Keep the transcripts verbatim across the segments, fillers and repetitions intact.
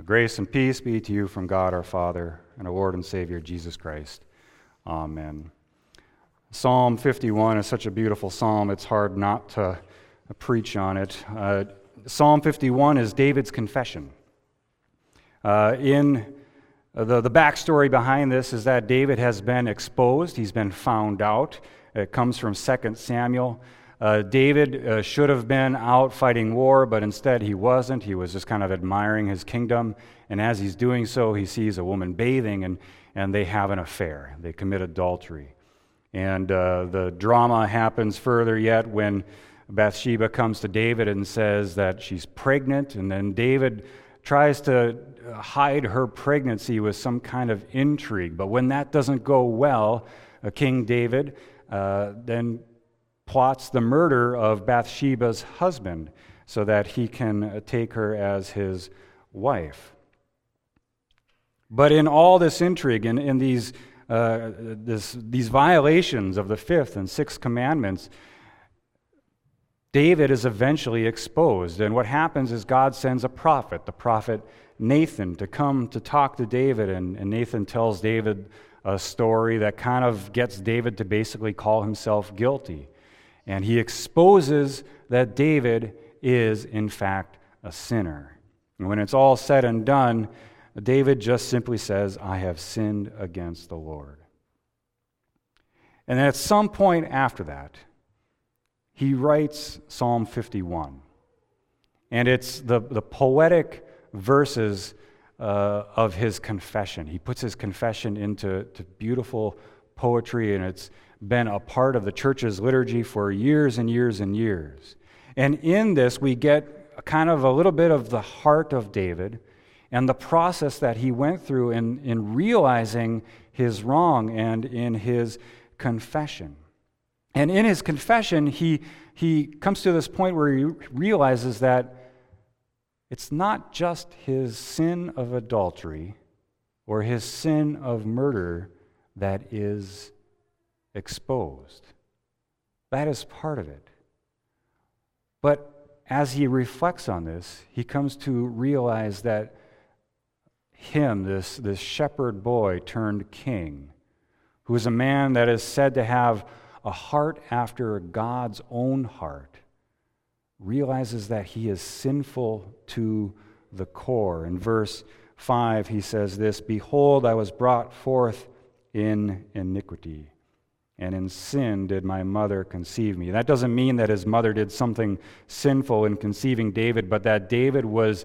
Grace and peace be to you from God our Father and our Lord and Savior Jesus Christ. Amen. Psalm fifty-one is such a beautiful psalm, it's hard not to preach on it. Uh, Psalm fifty-one is David's confession. Uh, in the, the backstory behind this is that David has been exposed, he's been found out. It comes from Second Samuel. Uh, David uh, should have been out fighting war, but instead he wasn't. He was just kind of admiring his kingdom, and as he's doing so, he sees a woman bathing, and, and they have an affair. They commit adultery. And uh, the drama happens further yet when Bathsheba comes to David and says that she's pregnant, and then David tries to hide her pregnancy with some kind of intrigue. But when that doesn't go well, uh, King David uh, then plots the murder of Bathsheba's husband so that he can take her as his wife. But in all this intrigue, in, in these uh, this, these violations of the fifth and sixth commandments, David is eventually exposed. And what happens is God sends a prophet, the prophet Nathan, to come to talk to David. And, and Nathan tells David a story that kind of gets David to basically call himself guilty. And he exposes that David is, in fact, a sinner. And when it's all said and done, David just simply says, I have sinned against the Lord. And then at some point after that, he writes Psalm fifty-one. And it's the, the poetic verses uh, of his confession. He puts his confession into to beautiful poetry, and it's been a part of the church's liturgy for years and years and years. And in this, we get kind of a little bit of the heart of David and the process that he went through in, in realizing his wrong and in his confession. And in his confession, he, he comes to this point where he realizes that it's not just his sin of adultery or his sin of murder that is exposed. That is part of it. But as he reflects on this, he comes to realize that him, this, this shepherd boy turned king, who is a man that is said to have a heart after God's own heart, realizes that he is sinful to the core. In verse five, he says this, Behold, I was brought forth in iniquity, and in sin did my mother conceive me. That doesn't mean that his mother did something sinful in conceiving David, but that David was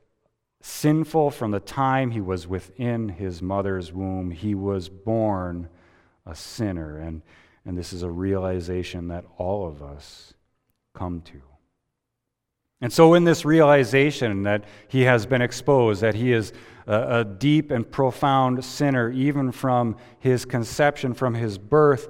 sinful from the time he was within his mother's womb. He was born a sinner, and, and this is a realization that all of us come to. And so in this realization that he has been exposed, that he is a, a deep and profound sinner, even from his conception, from his birth,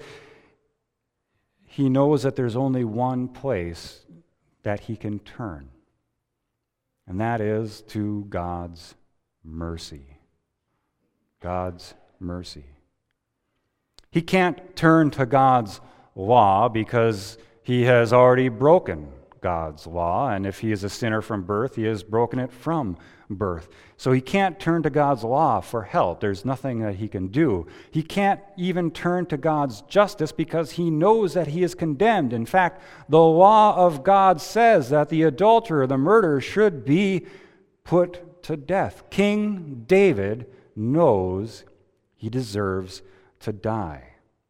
he knows that there's only one place that he can turn, and that is to God's mercy. God's mercy. He can't turn to God's law because he has already broken God's law, and if he is a sinner from birth, he has broken it from birth. So he can't turn to God's law for help. There's nothing that he can do. He can't even turn to God's justice because he knows that he is condemned. In fact, the law of God says that the adulterer, the murderer, should be put to death. King David knows he deserves to die.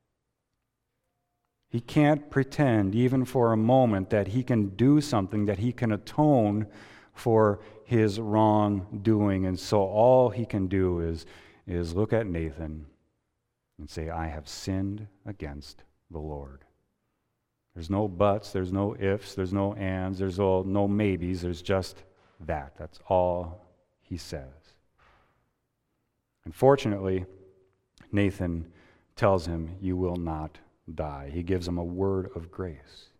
He can't pretend even for a moment that he can do something, that he can atone for his wrongdoing. And so all he can do is, is look at Nathan and say, I have sinned against the Lord. There's no buts, there's no ifs, there's no ands, there's all, no maybes, there's just that. That's all he says. Unfortunately, Nathan tells him, you will not die. He gives him a word of grace.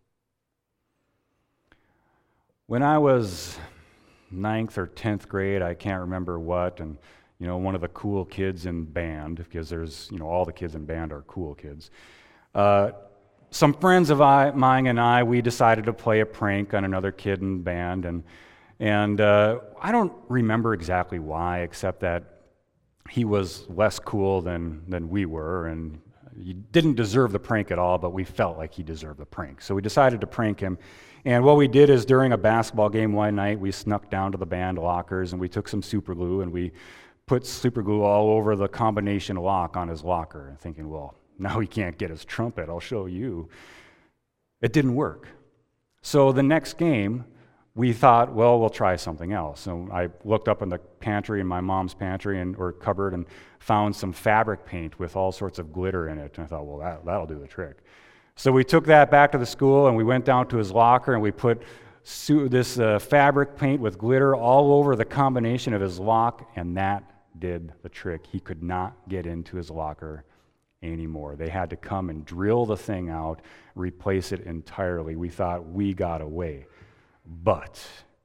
When I was ninth or tenth grade, I can't remember what, and you know, one of the cool kids in band, because there's, you know, all the kids in band are cool kids. Uh, some friends of I, mine and I, we decided to play a prank on another kid in band, and And uh, I don't remember exactly why, except that he was less cool than, than we were, and he didn't deserve the prank at all, but we felt like he deserved the prank. So we decided to prank him. And what we did is during a basketball game one night, we snuck down to the band lockers and we took some super glue and we put super glue all over the combination lock on his locker, thinking, well, now he can't get his trumpet, I'll show you. It didn't work. So the next game, we thought, well, we'll try something else. So I looked up in the pantry, in my mom's pantry and or cupboard, and found some fabric paint with all sorts of glitter in it. And I thought, well, that, that'll do the trick. So we took that back to the school, and we went down to his locker, and we put su- this uh, fabric paint with glitter all over the combination of his lock, and that did the trick. He could not get into his locker anymore. They had to come and drill the thing out, replace it entirely. We thought we got away. But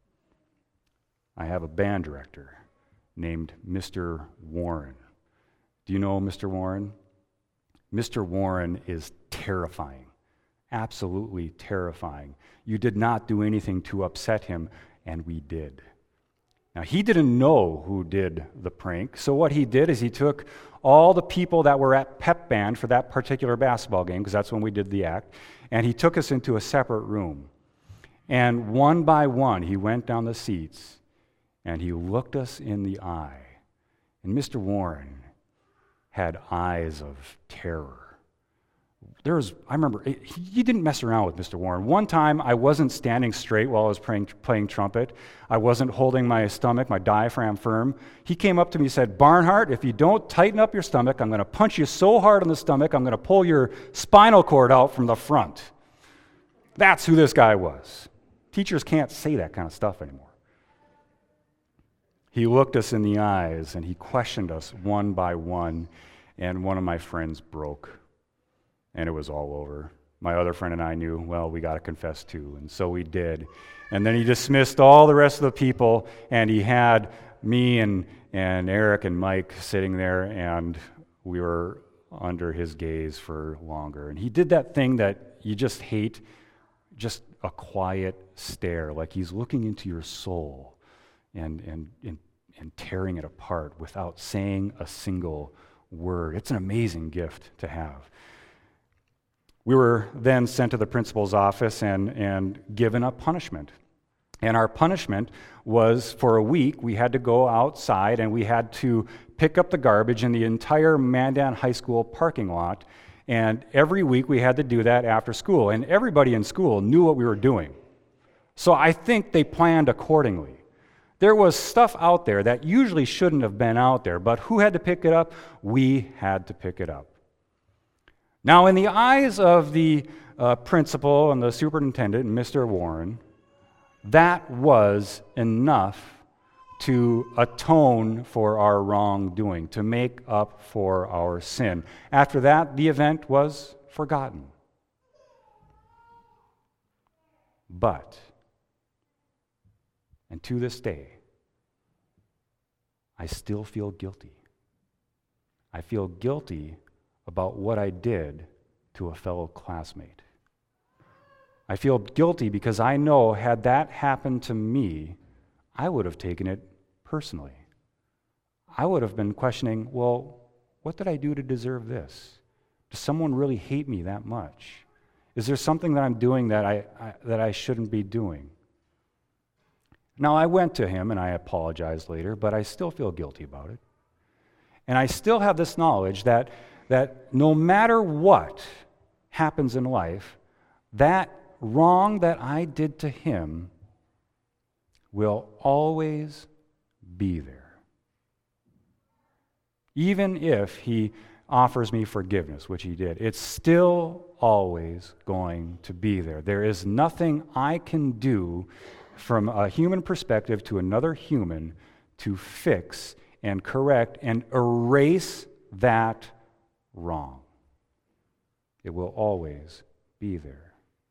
I have a band director named Mister Warren. Do you know Mister Warren? Mister Warren is terrifying, absolutely terrifying. You did not do anything to upset him, and we did. Now, he didn't know who did the prank, so what he did is he took all the people that were at pep band for that particular basketball game, because that's when we did the act, and he took us into a separate room. And one by one, he went down the seats, and he looked us in the eye. And Mister Warren had eyes of terror. There was, I remember, he didn't mess around with Mister Warren. One time, I wasn't standing straight while I was playing, playing trumpet. I wasn't holding my stomach, my diaphragm firm. He came up to me and said, Barnhart, if you don't tighten up your stomach, I'm going to punch you so hard on the stomach, I'm going to pull your spinal cord out from the front. That's who this guy was. Teachers can't say that kind of stuff anymore. He looked us in the eyes, and he questioned us one by one, and one of my friends broke. And it was all over. My other friend and I knew, well, we got to confess too, and so we did. And then he dismissed all the rest of the people, and he had me and, and Eric and Mike sitting there, and we were under his gaze for longer. And he did that thing that you just hate, just a quiet stare, like he's looking into your soul and, and, and, and tearing it apart without saying a single word. It's an amazing gift to have. We were then sent to the principal's office and, and given a punishment. And our punishment was, for a week, we had to go outside and we had to pick up the garbage in the entire Mandan High School parking lot. And every week we had to do that after school. And everybody in school knew what we were doing. So I think they planned accordingly. There was stuff out there that usually shouldn't have been out there, but who had to pick it up? We had to pick it up. Now, in the eyes of the uh, principal and the superintendent, Mister Warren, that was enough to atone for our wrongdoing, to make up for our sin. After that, the event was forgotten. But, and to this day, I still feel guilty. I feel guilty about what I did to a fellow classmate. I feel guilty because I know had that happened to me, I would have taken it personally. I would have been questioning, well, what did I do to deserve this? Does someone really hate me that much? Is there something that I'm doing that I, I that I shouldn't be doing? Now, I went to him and I apologized later, but I still feel guilty about it. And I still have this knowledge that that no matter what happens in life, that wrong that I did to him will always be there. Even if he offers me forgiveness, which he did, it's still always going to be there. There is nothing I can do from a human perspective to another human to fix and correct and erase that wrong. It will always be there.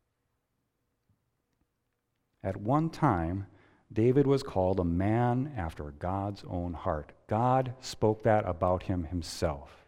At one time, David was called a man after God's own heart. God spoke that about him himself.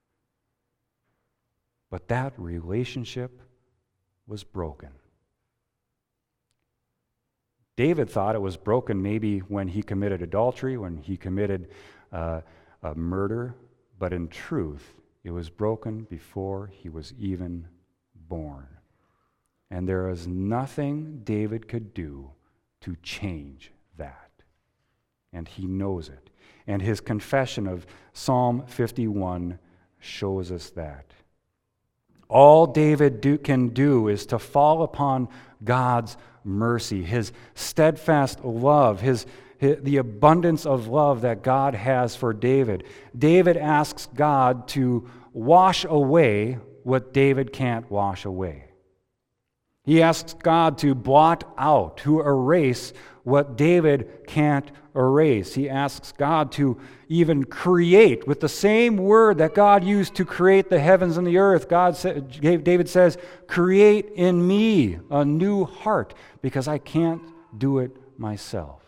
But that relationship was broken. David thought it was broken maybe when he committed adultery, when he committed uh, a murder, but in truth, it was broken before he was even born. And there is nothing David could do to change that. And he knows it. And his confession of Psalm fifty-one shows us that. All David do, can do is to fall upon God's mercy, his steadfast love, his, his the abundance of love that God has for David. David asks God to wash away what David can't wash away. He asks God to blot out, to erase what David can't erase. He asks God to even create with the same word that God used to create the heavens and the earth. God said, David says, "Create in me a new heart, because I can't do it myself."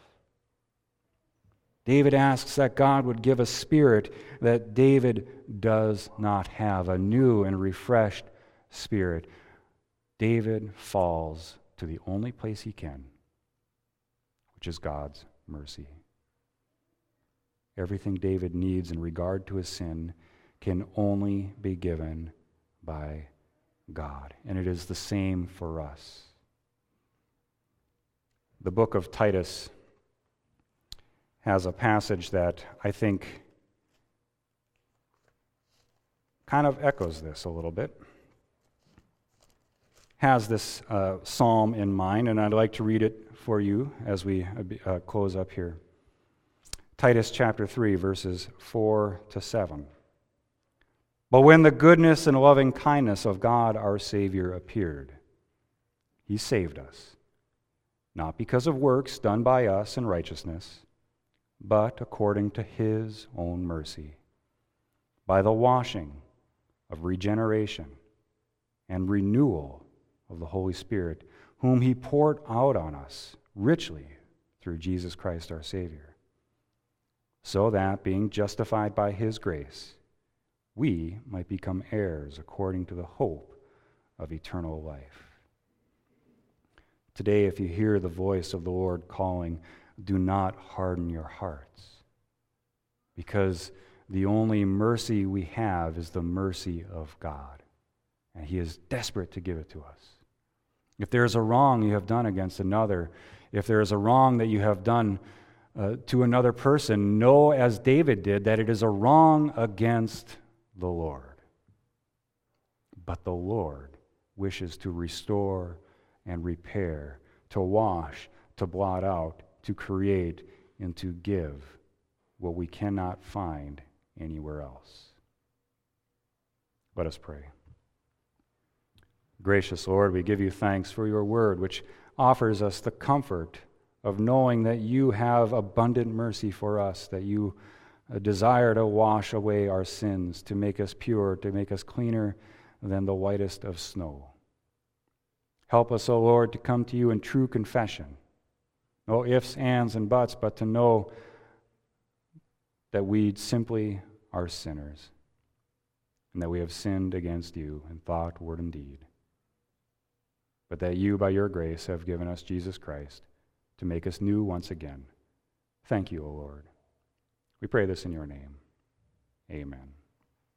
David asks that God would give a spirit that David does not have, a new and refreshed spirit. David falls to the only place he can, which is God's mercy. Everything David needs in regard to his sin can only be given by God. And it is the same for us. The book of Titus has a passage that I think kind of echoes this a little bit. Has this uh, psalm in mind, and I'd like to read it for you as we uh, close up here. Titus chapter three, verses four to seven. "But when the goodness and loving kindness of God our Savior appeared, he saved us, not because of works done by us in righteousness, but according to his own mercy, by the washing of regeneration and renewal of the Holy Spirit, whom he poured out on us richly through Jesus Christ our Savior, so that, being justified by his grace, we might become heirs according to the hope of eternal life." Today, if you hear the voice of the Lord calling, do not harden your hearts, because the only mercy we have is the mercy of God, and he is desperate to give it to us. If there is a wrong you have done against another, if there is a wrong that you have done uh, to another person, know as David did that it is a wrong against the Lord. But the Lord wishes to restore and repair, to wash, to blot out, to create, and to give what we cannot find anywhere else. Let us pray. Gracious Lord, we give you thanks for your word, which offers us the comfort of knowing that you have abundant mercy for us, that you desire to wash away our sins, to make us pure, to make us cleaner than the whitest of snow. Help us, O Lord, to come to you in true confession. No ifs, ands, and buts, but to know that we simply are sinners, and that we have sinned against you in thought, word, and deed. But that you, by your grace, have given us Jesus Christ to make us new once again. Thank you, O Lord. We pray this in your name. Amen.